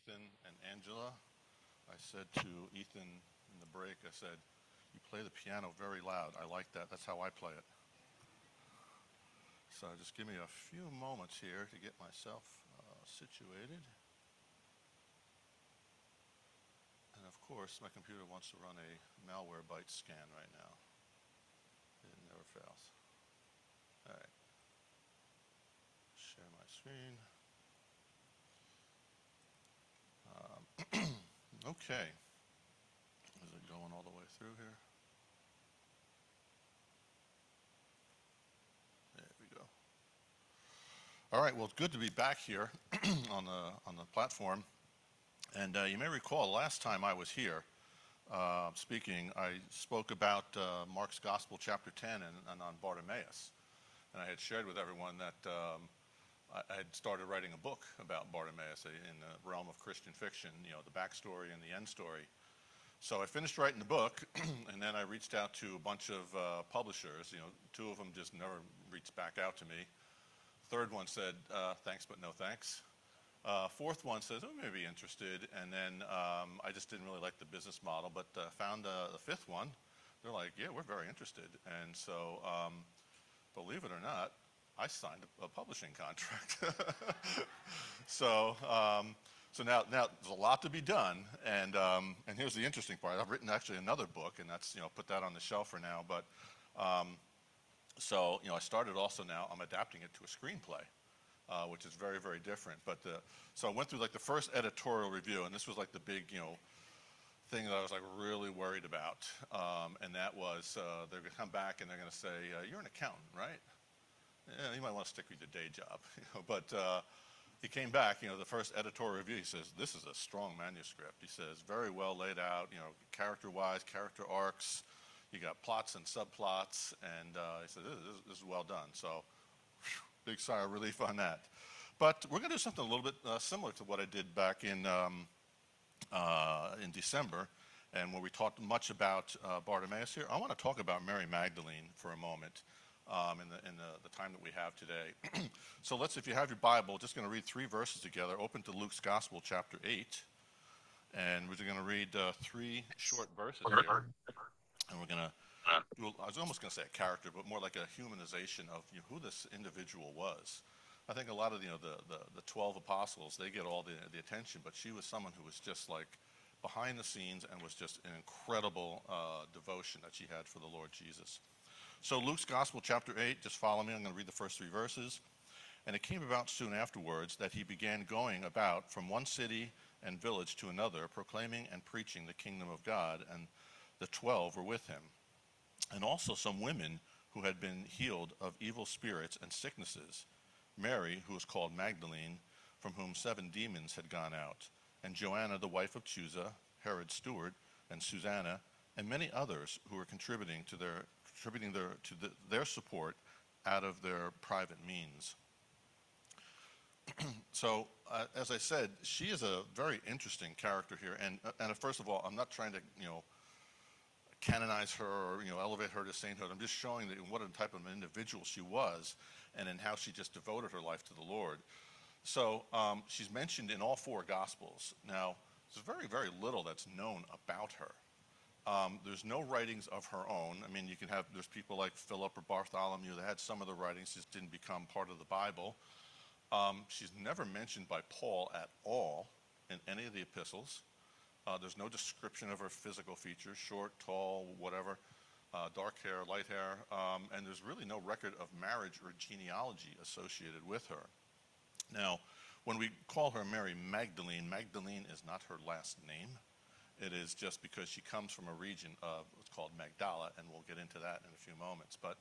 Ethan and Angela. I said to Ethan in the break, I said, "You play the piano very loud. I like that. That's how I play it." So just give me a few moments here to get myself situated. And of course, my computer wants to run a Malwarebytes scan right now. It never fails. All right. Share my screen. Okay. Is it going all the way through here? There we go. All right. Well, it's good to be back here on the platform. And you may recall last time I was here speaking, I spoke about Mark's Gospel, chapter 10, and on Bartimaeus. And I had shared with everyone that I had started writing a book about Bartimaeus in the realm of Christian fiction, you know, the backstory and the end story. So I finished writing the book, and then I reached out to a bunch of publishers. You know, two of them just never reached back out to me. Third one said, thanks, but no thanks. Fourth one says, oh, maybe interested. And then I just didn't really like the business model, but found the fifth one. They're like, yeah, we're very interested. And so, believe it or not, I signed a publishing contract. So now there's a lot to be done, and here's the interesting part. I've written actually another book, and that's, you know, put that on the shelf for now. But so, you know, I started also now. I'm adapting it to a screenplay, which is very, very different. But so I went through like the first editorial review, and this was like the big, you know, thing that I was like really worried about, and that was they're going to come back and they're going to say, you're an accountant, right? Yeah, you might want to stick with your day job. You know, but he came back, you know, the first editorial review, he says, this is a strong manuscript. He says, very well laid out, you know, character-wise, character arcs. You got plots and subplots, and he said, this is well done. So, big sigh of relief on that. But we're going to do something a little bit similar to what I did back in December, and where we talked much about Bartimaeus here. I want to talk about Mary Magdalene for a moment. In the time that we have today. So if you have your Bible, just going to read three verses together. Open to Luke's Gospel, chapter 8. And we're going to read three short verses here. And we're going to, I was almost going to say a character, but more like a humanization of, you know, who this individual was. I think a lot of, you know, the 12 apostles, they get all the attention, but she was someone who was just like behind the scenes and was just an incredible devotion that she had for the Lord Jesus. So Luke's Gospel, chapter 8, just follow me. I'm going to read the first three verses. And it came about soon afterwards that he began going about from one city and village to another, proclaiming and preaching the kingdom of God, and the 12 were with him. And also some women who had been healed of evil spirits and sicknesses, Mary, who was called Magdalene, from whom 7 demons had gone out, and Joanna, the wife of Chuza, Herod's steward, and Susanna, and many others who were contributing their support out of their private means. So, as I said, she is a very interesting character here. And first of all, I'm not trying to, you know, canonize her or, you know, elevate her to sainthood. I'm just showing that what a type of individual she was, and in how she just devoted her life to the Lord. So she's mentioned in all 4 Gospels. Now, there's very, very little that's known about her. There's no writings of her own. I mean, there's people like Philip or Bartholomew that had some of the writings, just didn't become part of the Bible. She's never mentioned by Paul at all in any of the epistles. There's no description of her physical features, short, tall, whatever, dark hair, light hair, and there's really no record of marriage or genealogy associated with her. Now, when we call her Mary Magdalene, Magdalene is not her last name. It is just because she comes from a region of what's called Magdala, and we'll get into that in a few moments. But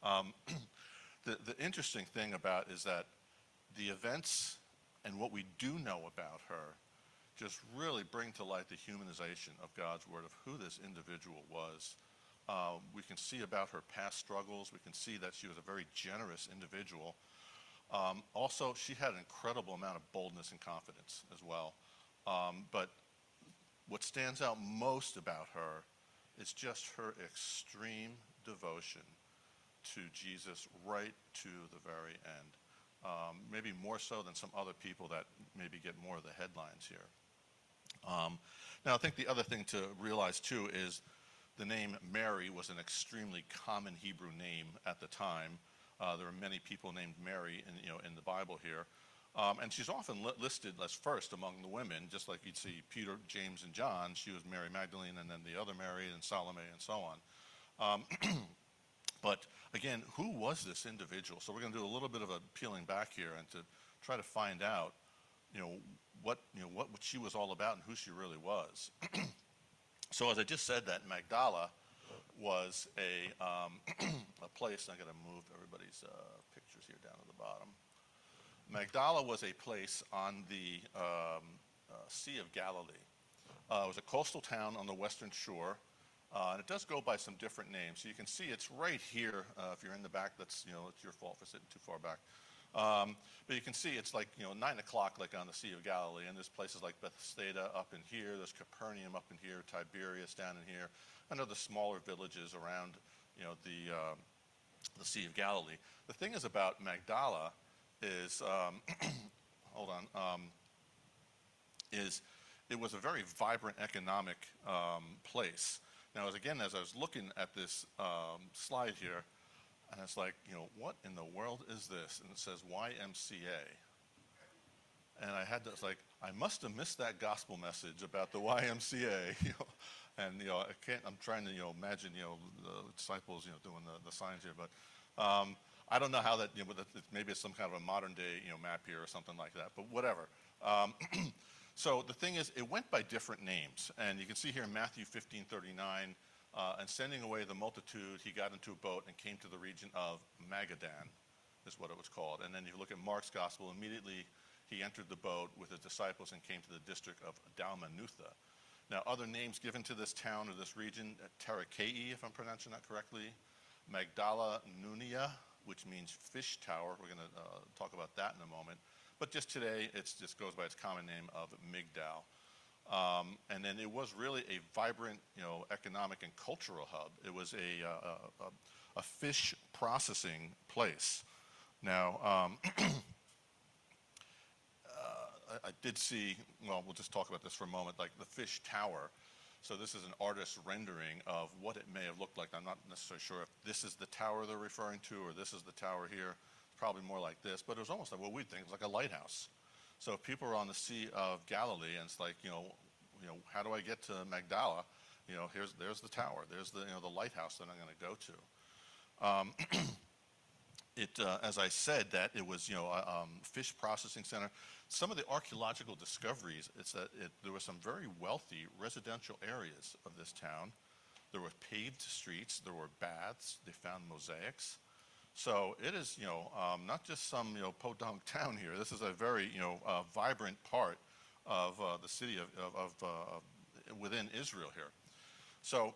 the interesting thing about is that the events and what we do know about her just really bring to light the humanization of God's word, of who this individual was. We can see about her past struggles. We can see that she was a very generous individual. Also, she had an incredible amount of boldness and confidence as well. But what stands out most about her is just her extreme devotion to Jesus right to the very end. Maybe more so than some other people that maybe get more of the headlines here. Now, I think the other thing to realize too is the name Mary was an extremely common Hebrew name at the time. There are many people named Mary in the Bible here. And she's often listed as first among the women, just like you'd see Peter, James, and John. She was Mary Magdalene, and then the other Mary, and Salome, and so on. But again, who was this individual? So we're going to do a little bit of a peeling back here and to try to find out, what she was all about and who she really was. So as I just said, that Magdala was a place. I got to move everybody's pictures here down to the bottom. Magdala was a place on the Sea of Galilee. It was a coastal town on the western shore, and it does go by some different names. So you can see it's right here. If you're in the back, it's your fault for sitting too far back. But you can see it's like 9 o'clock, like on the Sea of Galilee, and there's places like Bethsaida up in here. There's Capernaum up in here, Tiberias down in here, and other smaller villages around the Sea of Galilee. The thing is about Magdala is hold on is it was a very vibrant economic place. Now, as I was looking at this slide here, and it's like, what in the world is this? And it says YMCA. And it's like, I must have missed that gospel message about the YMCA. And I'm trying to imagine the disciples doing the signs here, but I don't know how that maybe it's some kind of a modern day map here or something like that, but whatever. So the thing is, it went by different names, and you can see here in Matthew 15:39. And sending away the multitude, he got into a boat and came to the region of Magadan, is what it was called. And then you look at Mark's gospel, immediately he entered the boat with his disciples and came to the district of Dalmanutha. Now, other names given to this town or this region, Tarakei, if I'm pronouncing that correctly, Magdala Nunia, which means fish tower. We're going to talk about that in a moment. But just today, it just goes by its common name of Migdal. And then it was really a vibrant, economic and cultural hub. It was a fish processing place. Now, I did see, we'll just talk about this for a moment, like the fish tower. So this is an artist's rendering of what it may have looked like. I'm not necessarily sure if this is the tower they're referring to or this is the tower here. It's probably more like this, but it was almost like what we'd think was like a lighthouse. So if people are on the Sea of Galilee, and it's like, how do I get to Magdala? There's the tower. There's the lighthouse that I'm going to go to. As I said, that it was a fish processing center. Some of the archaeological discoveries, it's that there were some very wealthy residential areas of this town. There were paved streets. There were baths. They found mosaics. So it is, not just some, podunk town here. This is a very, vibrant part of the city of within Israel here. So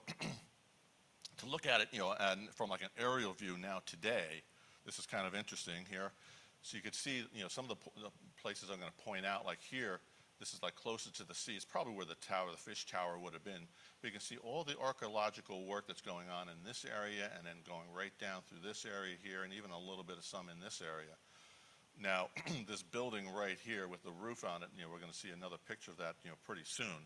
to look at it, and from like an aerial view now today, this is kind of interesting here. So you could see, some of the places I'm going to point out, like here, this is like closer to the sea. It's probably where the fish tower would have been. But you can see all the archaeological work that's going on in this area and then going right down through this area here and even a little bit of some in this area. Now, this building right here with the roof on it, we're going to see another picture of that, pretty soon.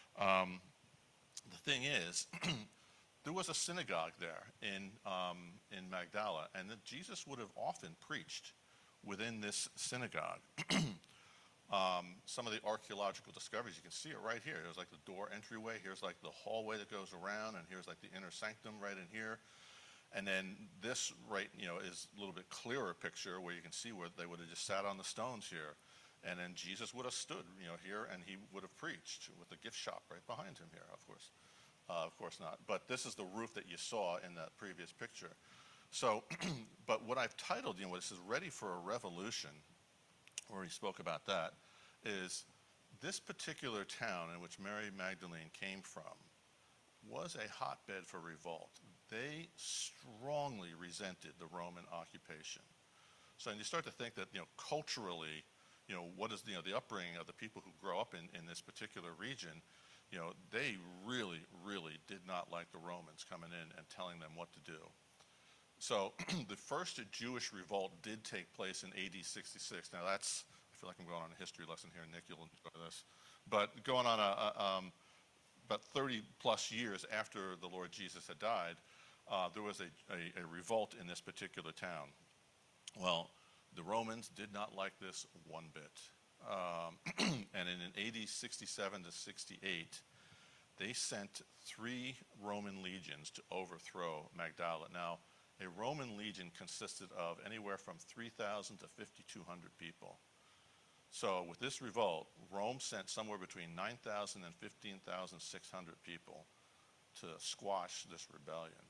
The thing is, there was a synagogue there in Magdala, and that Jesus would have often preached within this synagogue. Some of the archaeological discoveries, you can see it right here. There's like the door entryway. Here's like the hallway that goes around, and here's like the inner sanctum right in here. And then this right, is a little bit clearer picture where you can see where they would have just sat on the stones here. And then Jesus would have stood, here, and he would have preached with the gift shop right behind him here, of course. Of course not. But this is the roof that you saw in that previous picture. So, but what I've titled, what it says, Ready for a Revolution, where he spoke about that, is this particular town in which Mary Magdalene came from was a hotbed for revolt. They strongly resented the Roman occupation. So, and you start to think that, culturally, what is, the upbringing of the people who grow up in this particular region, they really, really did not like the Romans coming in and telling them what to do. So the first Jewish revolt did take place in AD 66. Now that's, feel like I'm going on a history lesson here. Nick, you'll enjoy this. But going on about 30 plus years after the Lord Jesus had died, there was a revolt in this particular town. Well, the Romans did not like this one bit. And in AD 67 to 68, they sent 3 Roman legions to overthrow Magdala. Now, a Roman legion consisted of anywhere from 3,000 to 5,200 people. So with this revolt, Rome sent somewhere between 9,000 and 15,600 people to squash this rebellion.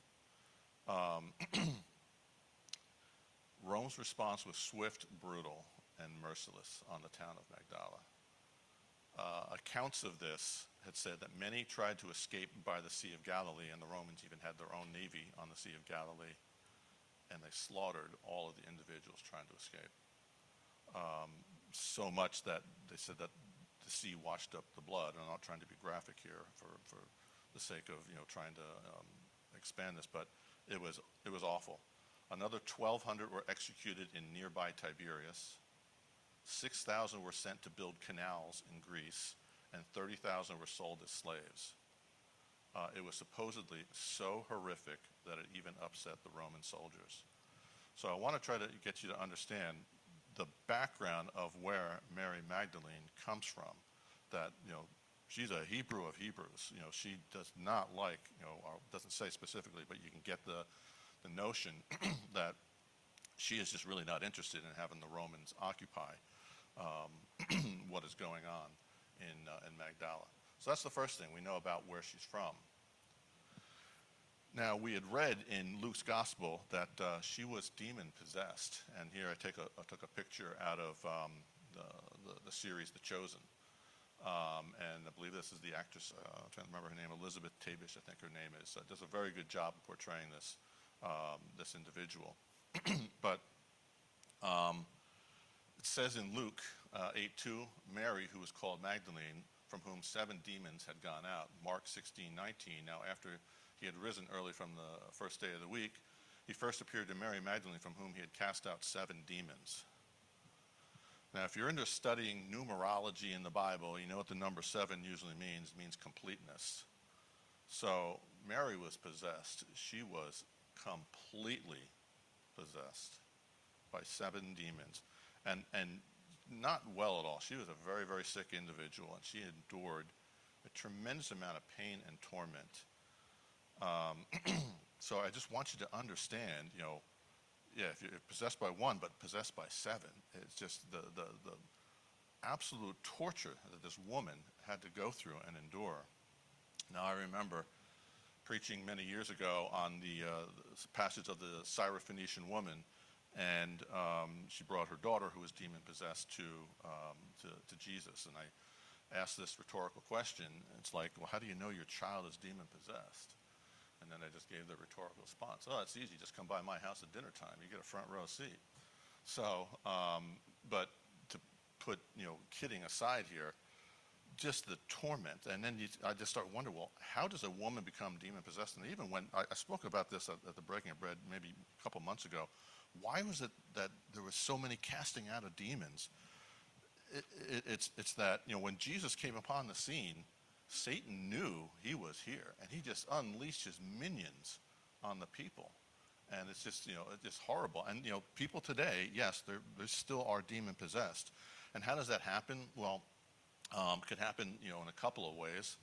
Rome's response was swift, brutal, and merciless on the town of Magdala. Accounts of this had said that many tried to escape by the Sea of Galilee, and the Romans even had their own navy on the Sea of Galilee, and they slaughtered all of the individuals trying to escape. So much that they said that the sea washed up the blood. And I'm not trying to be graphic here for the sake of trying to expand this, but it was awful. Another 1,200 were executed in nearby Tiberias. 6,000 were sent to build canals in Greece, and 30,000 were sold as slaves. It was supposedly so horrific that it even upset the Roman soldiers. So I want to try to get you to understand the background of where Mary Magdalene comes from. That, she's a Hebrew of Hebrews. She does not like, or doesn't say specifically, but you can get the notion that she is just really not interested in having the Romans occupy what is going on in Magdala. So that's the first thing we know about where she's from. Now, we had read in Luke's gospel that she was demon possessed, and here I took a picture out of the series The Chosen, and I believe this is the actress. I'm trying to remember her name, Elizabeth Tabish, I think her name is. Does a very good job of portraying this individual. But it says in Luke 8:2, Mary, who was called Magdalene, from whom 7 demons had gone out. Mark 16:19. Now, after he had risen early from the first day of the week, he first appeared to Mary Magdalene, from whom he had cast out 7 demons. Now, if you're into studying numerology in the Bible, you know what the number 7 usually means. It means completeness. So Mary was possessed. She was completely possessed by 7 demons. And not well at all. She was a very, very sick individual, and she endured a tremendous amount of pain and torment. So I just want you to understand, if you're possessed by 1, but possessed by 7, it's just the absolute torture that this woman had to go through and endure. Now, I remember preaching many years ago on the passage of the Syrophoenician woman, and she brought her daughter, who was demon-possessed, to Jesus. And I asked this rhetorical question. It's like, well, how do you know your child is demon-possessed? And then I just gave the rhetorical response. Oh, it's easy. Just come by my house at dinner time. You get a front row seat. So, but to put, kidding aside here, just the torment. And then I just start wondering, well, how does a woman become demon-possessed? And even when I spoke about this at the Breaking of Bread maybe a couple months ago, why was it that there was so many casting out of demons? It's that, when Jesus came upon the scene, Satan knew he was here, and he just unleashed his minions on the people. And it's just, it's just horrible. And, people today, yes, they still are demon-possessed. And how does that happen? Well, it could happen, in a couple of ways.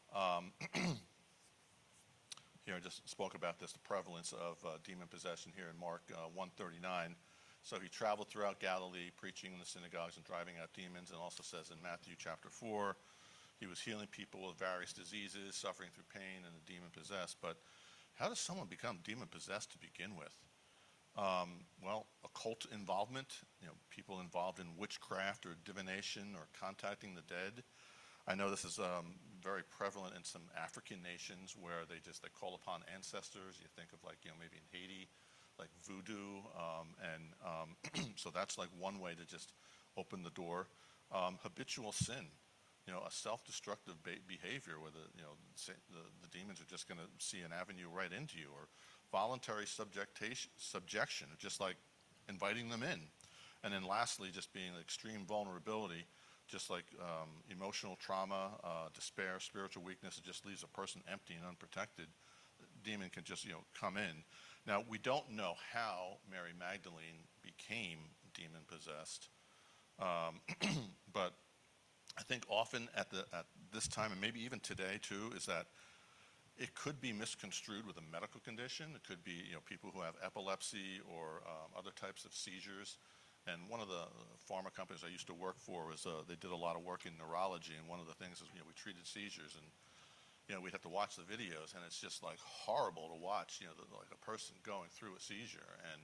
Here, I just spoke about this, the prevalence of demon possession here in Mark 1:39. So he traveled throughout Galilee, preaching in the synagogues and driving out demons. And also says in Matthew chapter 4, he was healing people with various diseases, suffering through pain, and the demon-possessed. But how does someone become demon-possessed to begin with? Well, occult involvement, people involved in witchcraft or divination or contacting the dead. I know this is very prevalent in some African nations where they call upon ancestors. You think of maybe in Haiti, like voodoo, so that's like one way to just open the door. Habitual sin, a self-destructive behavior where the demons are just going to see an avenue right into you, or voluntary subjection, just like inviting them in. And then lastly, just being extreme vulnerability, just like emotional trauma, despair, spiritual weakness, it just leaves a person empty and unprotected. The demon can just, come in. Now, we don't know how Mary Magdalene became demon possessed, but I think often at this time, and maybe even today too, is that it could be misconstrued with a medical condition. It could be, people who have epilepsy or other types of seizures. And one of the pharma companies I used to work for was they did a lot of work in neurology. And one of the things is, we treated seizures, and we'd have to watch the videos, and it's just like horrible to watch, like a person going through a seizure. And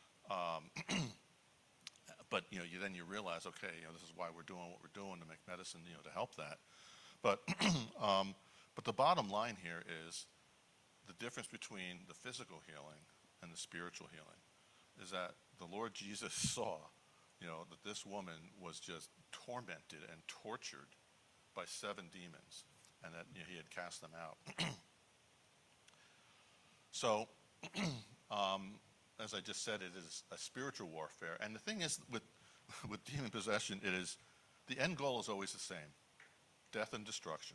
but then you realize, okay, this is why we're doing what we're doing to make medicine, to help that. But but the bottom line here is the difference between the physical healing and the spiritual healing is that the Lord Jesus saw, that this woman was just tormented and tortured by 7 demons, and that he had cast them out. So, as I just said, it is a spiritual warfare. And the thing is, with demon possession, it is the end goal is always the same: death and destruction.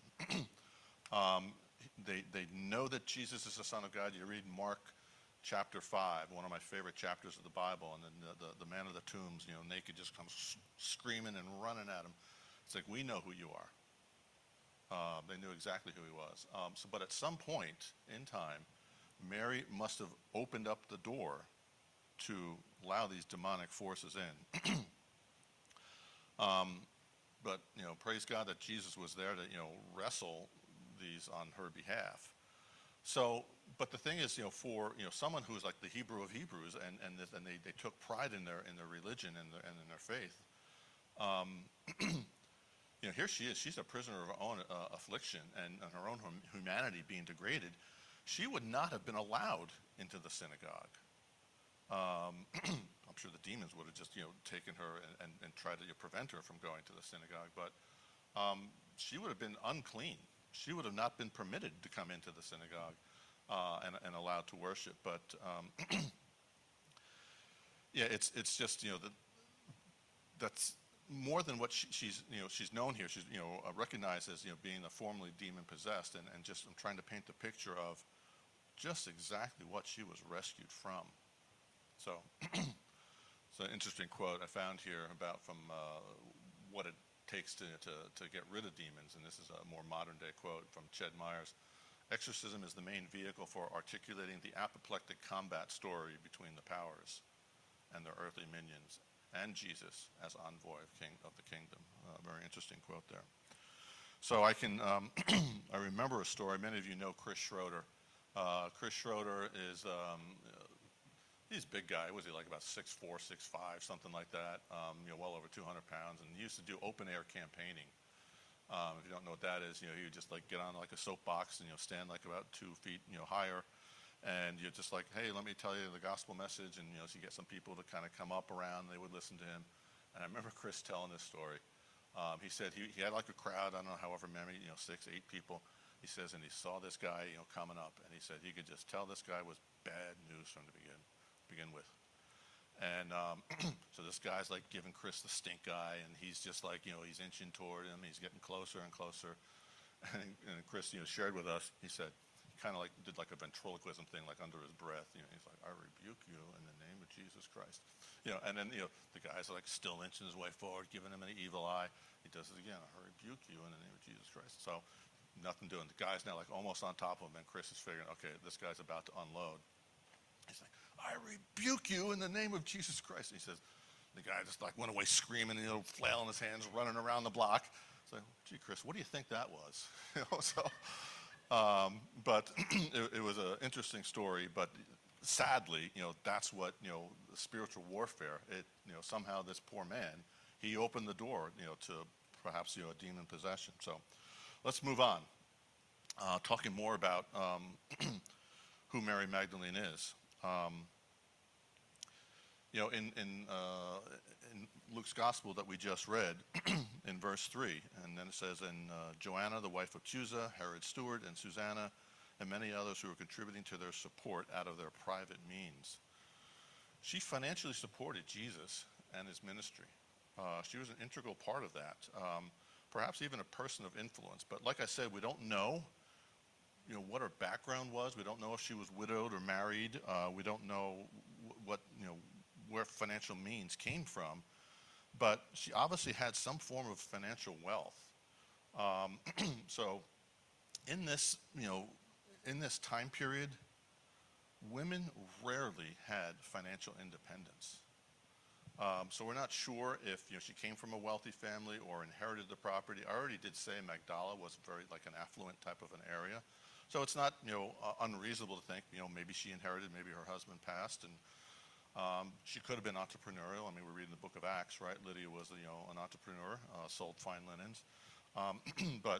They know that Jesus is the Son of God. You read Mark chapter 5, one of my favorite chapters of the Bible, and then the man of the tombs, naked, just comes screaming and running at him. It's like, we know who you are. They knew exactly who he was. But at some point in time, Mary must have opened up the door to allow these demonic forces in. But, praise God that Jesus was there to, wrestle these on her behalf. So, but the thing is, for, someone who's like the Hebrew of Hebrews, and they took pride in their religion and in their faith, here she is. She's a prisoner of her own affliction and her own humanity being degraded. She would not have been allowed into the synagogue. I'm sure the demons would have just, taken her and tried to prevent her from going to the synagogue. But she would have been unclean. She would have not been permitted to come into the synagogue and allowed to worship. But yeah, it's just, that's more than what she's known here. She's, recognized as, being a formerly demon possessed, and just I'm trying to paint the picture of just exactly what she was rescued from. So it's an interesting quote I found here from what it takes to get rid of demons, and this is a more modern day quote from Ched Myers. Exorcism is the main vehicle for articulating the apoplectic combat story between the powers and their earthly minions and Jesus as envoy of the kingdom. Very interesting quote there. So I can, I remember a story. Many of you know Chris Schroeder. Chris Schroeder is, he's a big guy. Was he like about 6'4", 6'5", something like that? Well over 200 pounds, and he used to do open air campaigning. If you don't know what that is, he would just like get on like a soapbox and stand like about 2 feet higher, and you're just like, hey, let me tell you the gospel message, and so you get some people to kind of come up around, and they would listen to him. And I remember Chris telling this story. He said he had like a crowd, I don't know, however many, 6, 8 people. He says, and he saw this guy, coming up, and he said he could just tell this guy was bad news from the begin with. And so this guy's like giving Chris the stink eye, and he's just like, he's inching toward him. He's getting closer and closer. And Chris, shared with us, he said, he kind of like did like a ventriloquism thing, like under his breath. He's like, I rebuke you in the name of Jesus Christ. And then, the guy's like still inching his way forward, giving him an evil eye. He does it again. I rebuke you in the name of Jesus Christ. So nothing doing. The guy's now like almost on top of him, and Chris is figuring, okay, this guy's about to unload. He's like, I rebuke you in the name of Jesus Christ. And he says, the guy just like went away screaming, flailing his hands, running around the block. It's like, gee, Chris, what do you think that was? But it was an interesting story. But sadly, that's what, the spiritual warfare. Somehow this poor man, he opened the door, to perhaps, a demon possession. So let's move on. Talking more about who Mary Magdalene is. In Luke's gospel that we just read, in verse 3, and then it says, and Joanna, the wife of Chuza, Herod's steward, and Susanna, and many others who were contributing to their support out of their private means. She financially supported Jesus and his ministry. She was an integral part of that, perhaps even a person of influence. But like I said, we don't know, what her background was. We don't know if she was widowed or married. We don't know what, where financial means came from. But she obviously had some form of financial wealth. So in this, in this time period, women rarely had financial independence. So we're not sure if she came from a wealthy family or inherited the property. I already did say Magdala was very like an affluent type of an area. So it's not unreasonable to think maybe she inherited, maybe her husband passed, and she could have been entrepreneurial. I mean, we're reading the book of Acts, right? Lydia was an entrepreneur, sold fine linens, but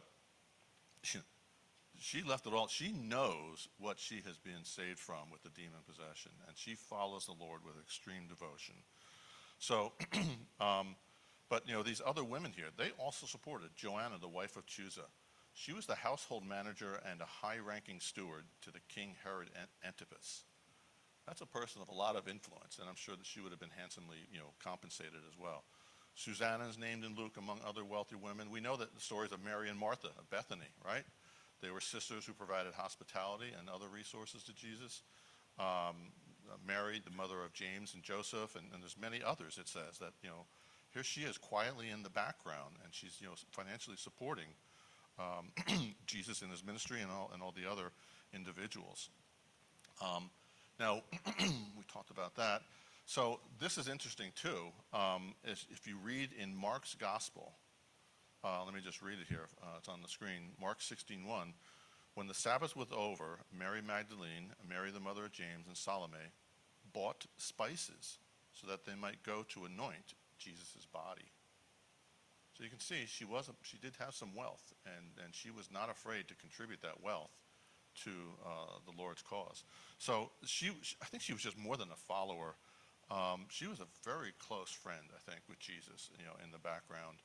she left it all. She knows what she has been saved from with the demon possession, and she follows the Lord with extreme devotion. So, but these other women here, they also supported Joanna, the wife of Chuza. She was the household manager and a high-ranking steward to the king Herod Antipas. That's a person of a lot of influence, and I'm sure that she would have been handsomely, compensated as well. Susanna is named in Luke among other wealthy women. We know that the stories of Mary and Martha of Bethany, right? They were sisters who provided hospitality and other resources to Jesus. Mary, the mother of James and Joseph, and there's many others, it says, that, here she is quietly in the background, and she's, financially supporting Jesus in his ministry and all the other individuals. Now, we talked about that. So this is interesting too. If you read in Mark's gospel, let me just read it here. It's on the screen. Mark 16:1. When the Sabbath was over, Mary Magdalene, Mary the mother of James, and Salome bought spices so that they might go to anoint Jesus' body. So you can see she did have some wealth, and she was not afraid to contribute that wealth to the Lord's cause. So I think she was just more than a follower. She was a very close friend, I think, with Jesus, in the background.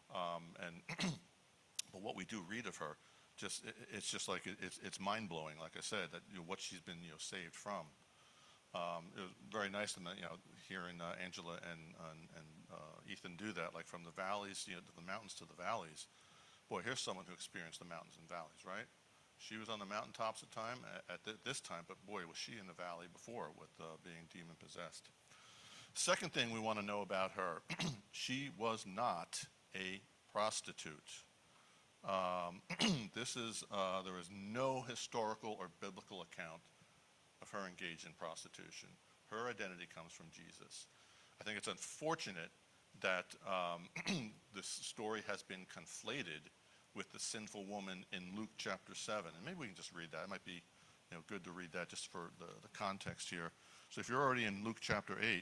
But what we do read of her, it's just like it's mind blowing. Like I said, that what she's been saved from. It was very nice to hearing Angela and Ethan do that, like from the valleys, to the mountains to the valleys. Boy, here's someone who experienced the mountains and valleys, right? She was on the mountaintops at this time, but boy, was she in the valley before with being demon possessed. Second thing we want to know about her, she was not a prostitute. There is no historical or biblical account of her engaged in prostitution. Her identity comes from Jesus. I think it's unfortunate that this story has been conflated with the sinful woman in Luke chapter 7. And maybe we can just read that. It might be good to read that just for the context here. So if you're already in Luke chapter 8,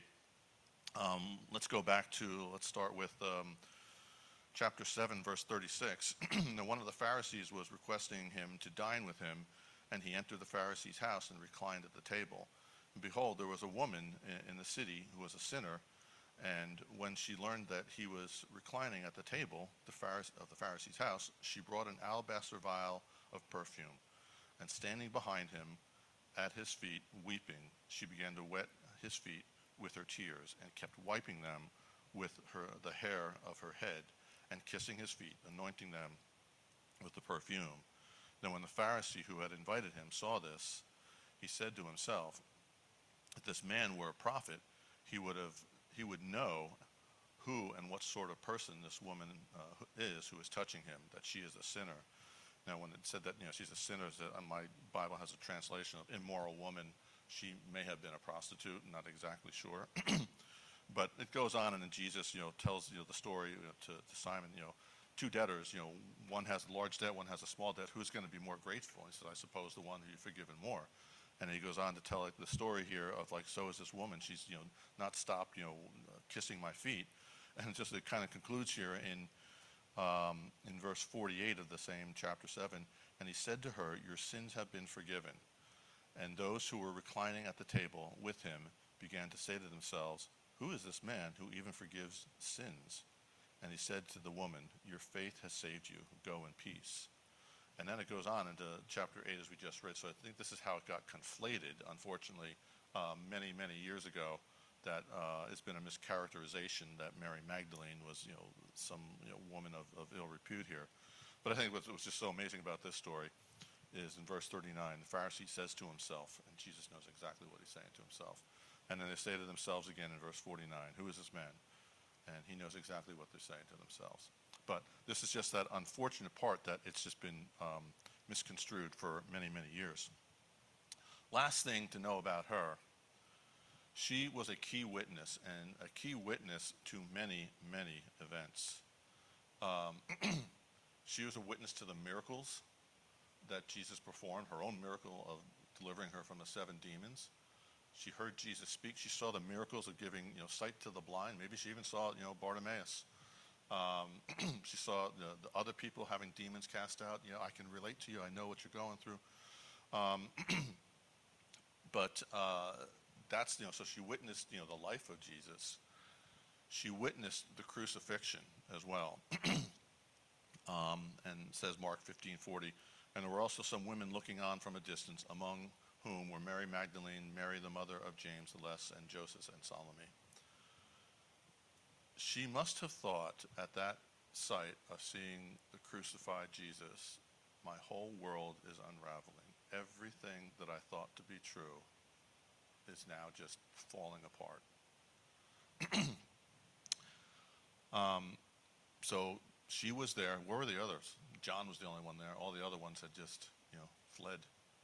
let's start with chapter 7, verse 36. Now one of the Pharisees was requesting him to dine with him, and he entered the Pharisee's house and reclined at the table. And behold, there was a woman in the city who was a sinner, and when she learned that he was reclining at the table of the Pharisee's house, she brought an alabaster vial of perfume, and standing behind him at his feet, weeping, she began to wet his feet with her tears, and kept wiping them with the hair of her head, and kissing his feet, anointing them with the perfume. Then when the Pharisee who had invited him saw this, he said to himself, if this man were a prophet, he would know who and what sort of person this woman is who is touching him, that she is a sinner. Now, when it said that she's a sinner, my Bible has a translation of immoral woman. She may have been a prostitute, not exactly sure. But it goes on, and then Jesus, tells the story to Simon. Two debtors. One has a large debt, one has a small debt. Who's going to be more grateful? He says, I suppose the one who you've forgiven more. And he goes on to tell the story here of so is this woman. She's not stopped kissing my feet, and it kind of concludes here in verse 48 of the same chapter 7. And he said to her, your sins have been forgiven. And those who were reclining at the table with him began to say to themselves, who is this man who even forgives sins? And he said to the woman, your faith has saved you. Go in peace. And then it goes on into chapter 8 as we just read. So I think this is how it got conflated, unfortunately, many, many years ago. that it's been a mischaracterization that Mary Magdalene was, some woman of ill repute here. But I think what was just so amazing about this story is in verse 39, the Pharisee says to himself, and Jesus knows exactly what he's saying to himself. And then they say to themselves again in verse 49, who is this man? And he knows exactly what they're saying to themselves. But this is just that unfortunate part that it's just been misconstrued for many, many years. Last thing to know about her, she was a key witness, and a key witness to many, many events. She was a witness to the miracles that Jesus performed, her own miracle of delivering her from the 7 demons. She heard Jesus speak. She saw the miracles of giving, sight to the blind. Maybe she even saw, Bartimaeus. She saw the other people having demons cast out. I can relate to you. I know what you're going through. But that's, so she witnessed, the life of Jesus. She witnessed the crucifixion as well. And says Mark 15:40, and there were also some women looking on from a distance, among whom were Mary Magdalene, Mary the mother of James the Less, and Joseph and Salome. She must have thought at that sight of seeing the crucified Jesus, my whole world is unraveling. Everything that I thought to be true is now just falling apart. So she was there. Where were the others? John was the only one there. All the other ones had just, fled.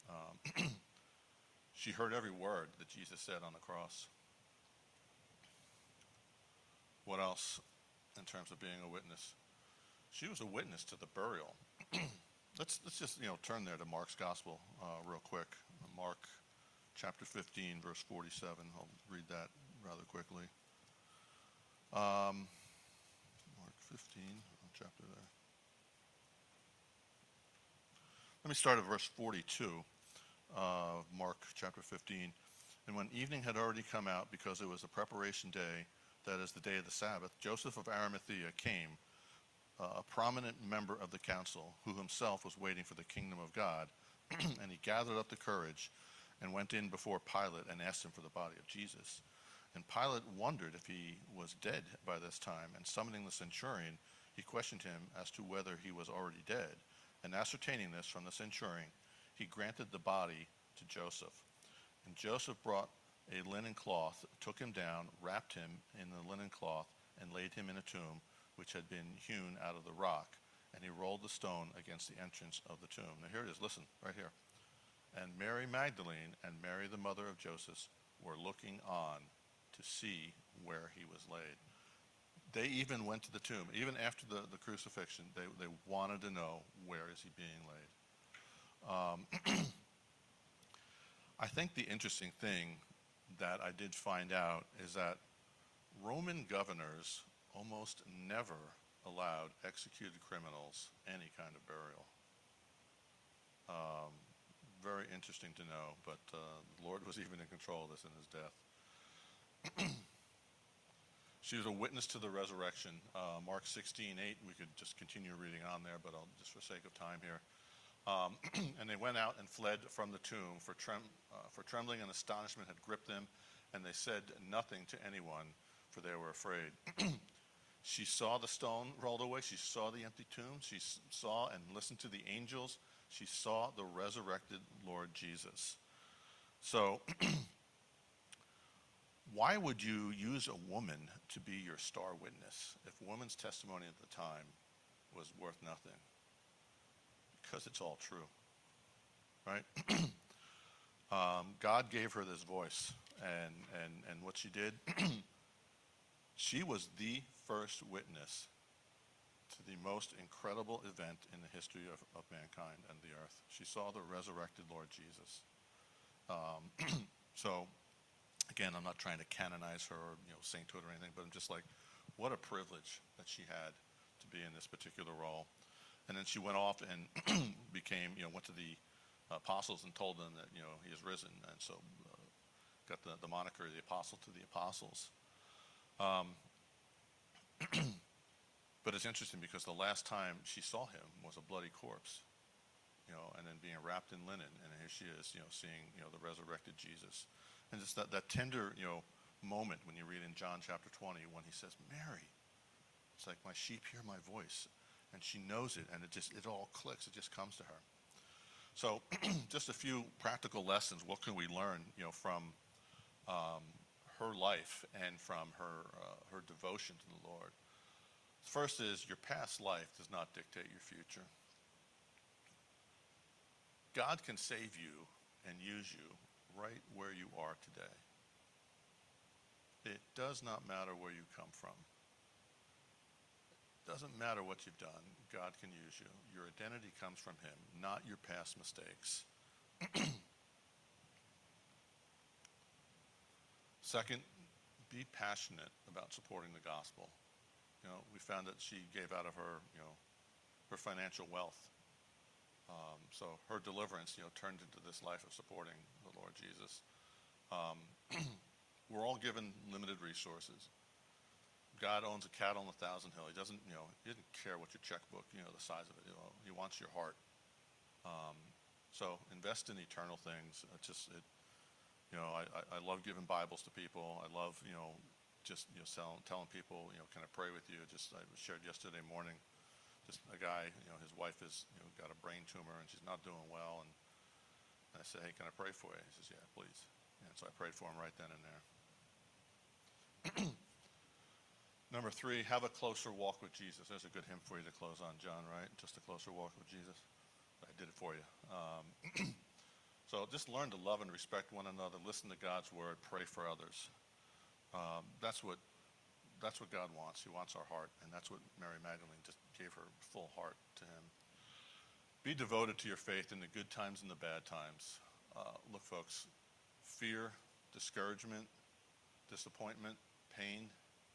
She heard every word that Jesus said on the cross. What else in terms of being a witness? She was a witness to the burial. Let's just, turn there to Mark's Gospel real quick. Mark chapter 15, verse 47. I'll read that rather quickly. Mark 15, chapter there. Let me start at verse 42 of Mark chapter 15. And when evening had already come out, because it was the preparation day, that is the day of the Sabbath, Joseph of Arimathea came, a prominent member of the council, who himself was waiting for the kingdom of God. And he gathered up the courage and went in before Pilate and asked him for the body of Jesus. And Pilate wondered if he was dead by this time, and summoning the centurion, he questioned him as to whether he was already dead. And ascertaining this from the centurion, he granted the body to Joseph. And Joseph brought a linen cloth, took him down, wrapped him in the linen cloth, and laid him in a tomb which had been hewn out of the rock. And he rolled the stone against the entrance of the tomb. Now here it is, listen, right here. And Mary Magdalene and Mary the mother of Joseph were looking on to see where he was laid. They even went to the tomb. Even after the crucifixion, they wanted to know, where is he being laid? I think the interesting thing that I did find out is that Roman governors almost never allowed executed criminals any kind of burial. Very interesting to know, but the Lord was even in control of this in his death. She was a witness to the resurrection. Mark 16:8, we could just continue reading on there, but I'll just for sake of time here. And they went out and fled from the tomb, for trembling and astonishment had gripped them, and they said nothing to anyone, for they were afraid. She saw the stone rolled away. She saw the empty tomb. She saw and listened to the angels. She saw the resurrected Lord Jesus. So why would you use a woman to be your star witness if a woman's testimony at the time was worth nothing? Because it's all true, right? God gave her this voice, and what she did, she was the first witness to the most incredible event in the history of mankind and the earth. She saw the resurrected Lord Jesus. So, again, I'm not trying to canonize her or sainthood or anything, but I'm just like, what a privilege that she had to be in this particular role. And then she went off and became, went to the apostles and told them that, he is risen. And so got the moniker, the apostle to the apostles. But it's interesting because the last time she saw him was a bloody corpse, and then being wrapped in linen. And here she is, seeing, the resurrected Jesus. And just that tender, moment when you read in John chapter 20 when he says, Mary. It's like, my sheep hear my voice. And she knows it, and it all clicks. It just comes to her. So just a few practical lessons. What can we learn, from her life and from her devotion to the Lord? First is, your past life does not dictate your future. God can save you and use you right where you are today. It does not matter where you come from. It doesn't matter what you've done. God can use you. Your identity comes from him, not your past mistakes. Second, be passionate about supporting the gospel. We found that she gave out of her, her financial wealth. So her deliverance, turned into this life of supporting the Lord Jesus. We're all given limited resources. God owns a cattle on 1,000 hill. He doesn't, he doesn't care what your checkbook, the size of it. He wants your heart. So invest in eternal things. I love giving Bibles to people. I love, telling people, can I pray with you? I shared yesterday morning, just a guy, his wife is, got a brain tumor and she's not doing well. And I said, hey, can I pray for you? He says, yeah, please. And so I prayed for him right then and there. Number 3, have a closer walk with Jesus. There's a good hymn for you to close on, John, right? Just a closer walk with Jesus. I did it for you. So just learn to love and respect one another. Listen to God's word. Pray for others. That's what God wants. He wants our heart, and that's what Mary Magdalene just gave her full heart to him. Be devoted to your faith in the good times and the bad times. Look, folks, fear, discouragement, disappointment, pain.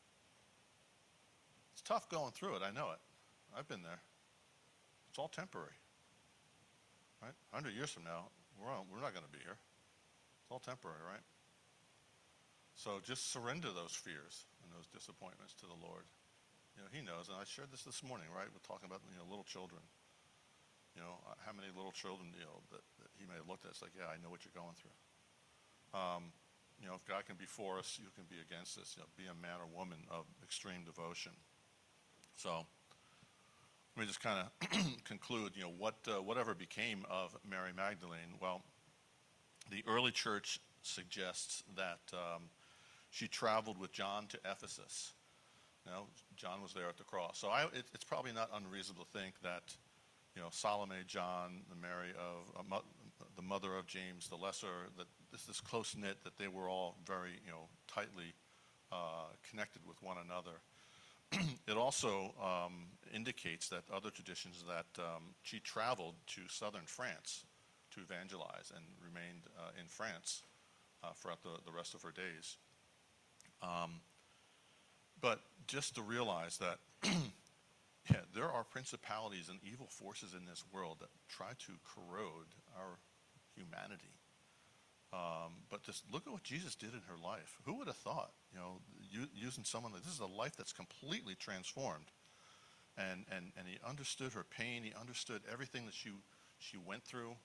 It's tough going through it. I know it. I've been there. It's all temporary. Right? 100 years from now, we're not going to be here. It's all temporary, right? So just surrender those fears and those disappointments to the Lord. He knows, and I shared this morning, right? We're talking about, little children. How many little children, that he may have looked at. It's like, yeah, I know what you're going through. If God can be for us, you can be against us. Be a man or woman of extreme devotion. So let me just kind of conclude, whatever became of Mary Magdalene. Well, the early church suggests that she traveled with John to Ephesus. John was there at the cross. So it's probably not unreasonable to think that, Salome, John, the mother of James the Lesser, that this close-knit, that they were all very, tightly connected with one another. It also indicates that other traditions that she traveled to southern France to evangelize and remained in France throughout the rest of her days. But just to realize that there are principalities and evil forces in this world that try to corrode our humanity. But just look at what Jesus did in her life. Who would have thought, using someone like this is a life that's completely transformed. And he understood her pain. He understood everything that she went through.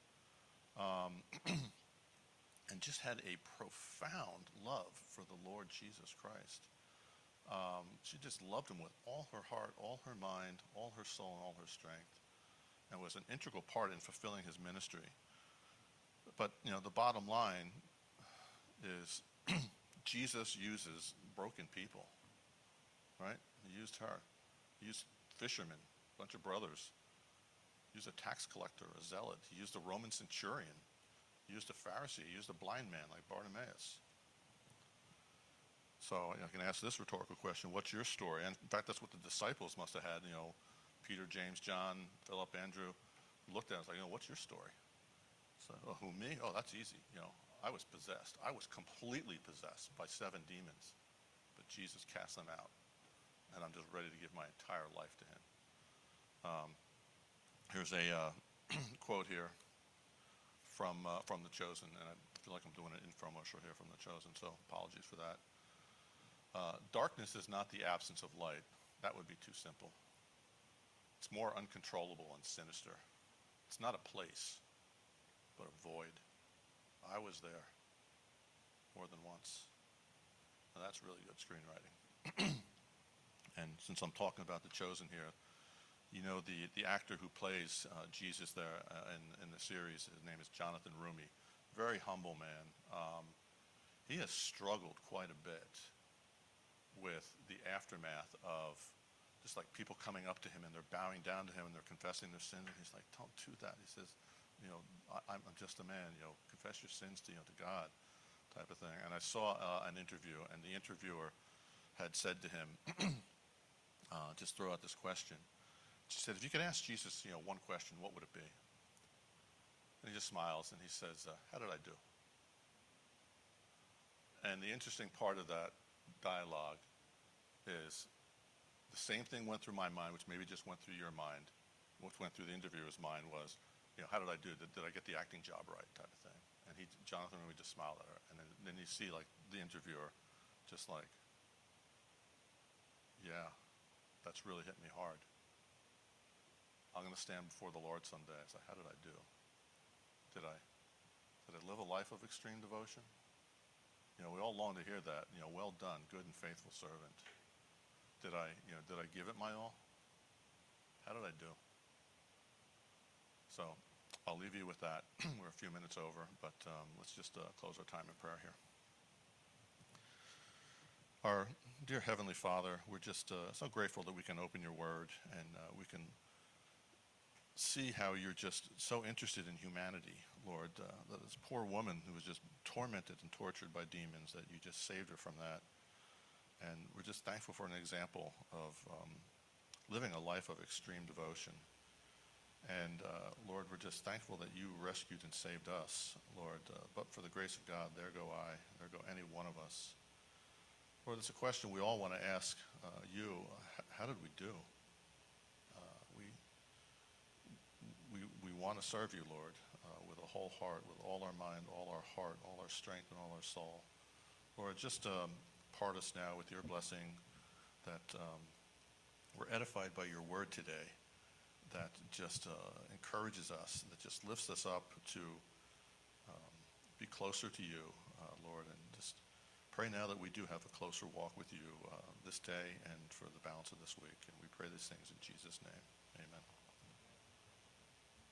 And just had a profound love for the Lord Jesus Christ. She just loved him with all her heart, all her mind, all her soul, and all her strength. And was an integral part in fulfilling his ministry. But, the bottom line is Jesus uses broken people, right? He used her. He used fishermen, a bunch of brothers. He used a tax collector, a zealot. He used a Roman centurion. He used a Pharisee. He used a blind man like Bartimaeus. So I can ask this rhetorical question, what's your story? And in fact, that's what the disciples must have had, Peter, James, John, Philip, Andrew, looked at it and was like, what's your story? So, who, me? Oh, that's easy. I was possessed. I was completely possessed by 7 demons. But Jesus cast them out. And I'm just ready to give my entire life to him. Here's a quote here from The Chosen. And I feel like I'm doing an infomercial here from The Chosen, so apologies for that. Darkness is not the absence of light. That would be too simple. It's more uncontrollable and sinister. It's not a place, but a void. I was there more than once. Now, that's really good screenwriting. And since I'm talking about The Chosen here, you know the actor who plays Jesus there in the series, his name is Jonathan Rumi. Very humble man. He has struggled quite a bit with the aftermath of just like people coming up to him and they're bowing down to him and they're confessing their sins. And he's like, don't do that. He says, I'm just a man, confess your sins to God type of thing. And I saw an interview, and the interviewer had said to him, just throw out this question. She said, if you could ask Jesus, one question, what would it be? And he just smiles and he says, how did I do? And the interesting part of that dialogue is the same thing went through my mind, which maybe just went through your mind. What went through the interviewer's mind was, how did I do? Did I get the acting job right type of thing? And Jonathan would just smile at her. And then you see like the interviewer just like, yeah, that's really hit me hard. I'm going to stand before the Lord someday. It's like, how did I do? Did I live a life of extreme devotion? We all long to hear that. Well done, good and faithful servant. Did I give it my all? How did I do? So I'll leave you with that. We're a few minutes over, but let's just close our time in prayer here. Our dear Heavenly Father, we're just so grateful that we can open your word and we can see how you're just so interested in humanity, Lord. This poor woman who was just tormented and tortured by demons, that you just saved her from that. And we're just thankful for an example of living a life of extreme devotion. And Lord, we're just thankful that you rescued and saved us, Lord. But for the grace of God, there go I, there go any one of us. Lord, it's a question we all want to ask you. How did we do? We want to serve you, Lord, with a whole heart, with all our mind, all our heart, all our strength, and all our soul. Lord, just part us now with your blessing, that we're edified by your word today, that just encourages us, that just lifts us up to be closer to you, Lord, and just pray now that we do have a closer walk with you this day and for the balance of this week. And we pray these things in Jesus' name. Amen.